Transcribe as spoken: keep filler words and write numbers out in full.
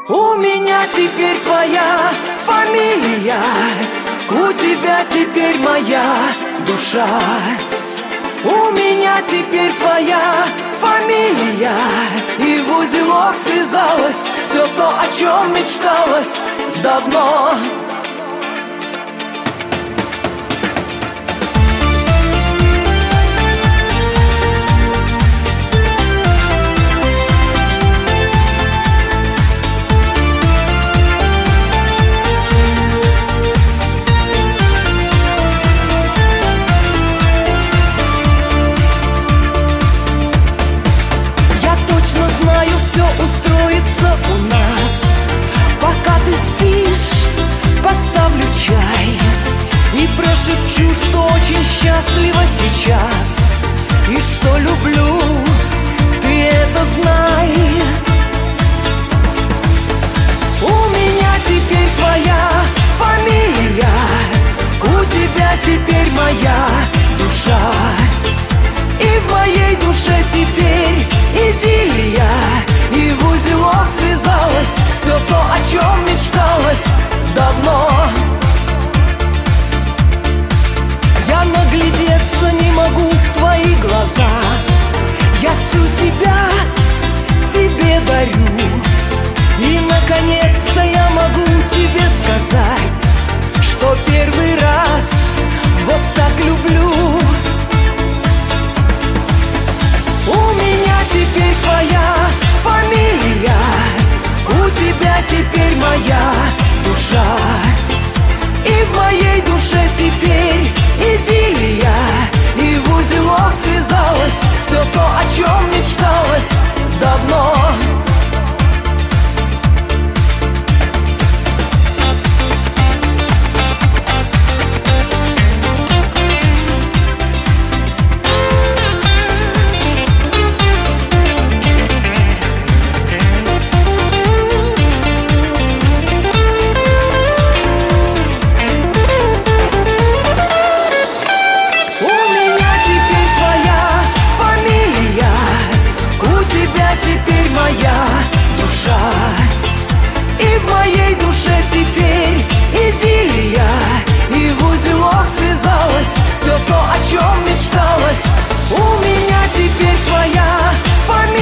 У меня теперь твоя фамилия, у тебя теперь моя душа. У меня теперь твоя фамилия, и в узелок связалось все то, о чем мечталось давно. Устроится у нас, пока ты спишь, поставлю чай и прошепчу, что очень счастлива сейчас, и что люблю, ты это знай. У меня теперь твоя фамилия, у тебя теперь моя душа, и в моей душе теперь идиллия, и в узелок связалось все то, о чем мечталось давно. Я наглядеться не могу в твои глаза, я всю себя тебе дарю, и наконец-то я могу тебе сказать, что первый раз вот так люблю. У меня теперь твоя фамилия, у тебя теперь моя душа, и в моей душе теперь идиллия, и в узелок связалось все то, о чем мечталось давно. Теперь моя душа, и в моей душе теперь идиллия, и в узелок связалось все то, о чем мечталось. У меня теперь твоя фамилия.